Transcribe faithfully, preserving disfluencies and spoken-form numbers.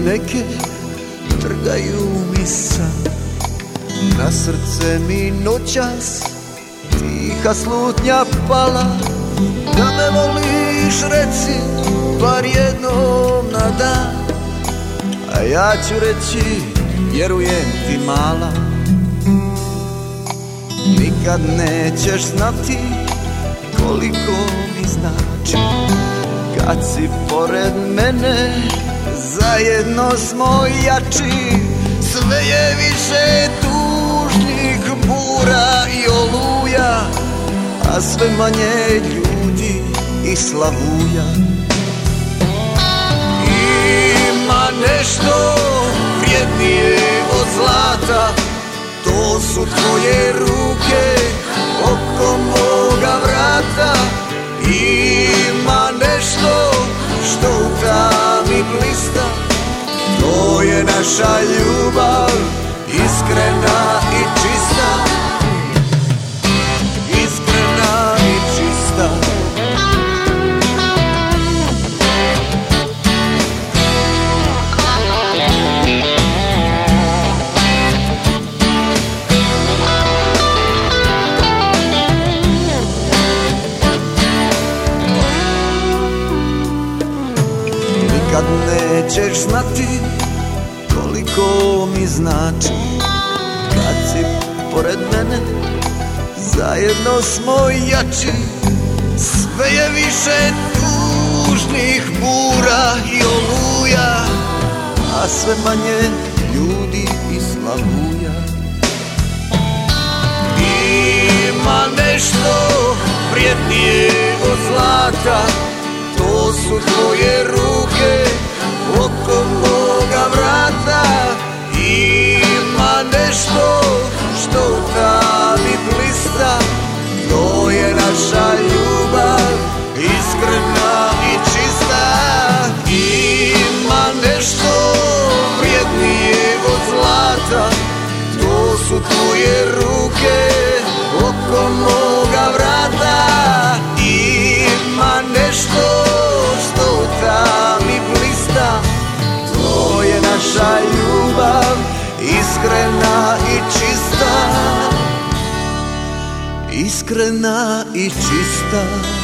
neke trgaju mi san. Na srce mi noćas tiha slutnja pala. Da me voliš reci bar jednom na dan, a ja ću reći vjerujem ti mala. Nikad nećeš znati koliko mi znači kad si pored mene, zajedno smo jači. Sve je više tužnih bura i oluja, a sve manje ljudi i slavuja. Ima nešto vrijednije od zlata, to su tvoje ruke oko moga vrata. Ima nešto što u tami blista, to je naša ljubav, iskrena i čista. Iskrena i čista. Nikad nećeš znati koliko mi znači kad si pored mene, zajedno smo jači. Sve je više tužnih bura i oluja, a sve manje ljudi i slavuja. Ima nešto vrijednije od zlata, to su tvoje ruke oko moga vrata. Ima nešto što u tami blista, to je naša ljubav, iskrena i čista. Ima nešto vrijednije od zlata, to su tvoje ruke oko moga vrata. Ima nešto što u tami blista, to je naša ljubav, iskrena i čista. Iskrena i čista.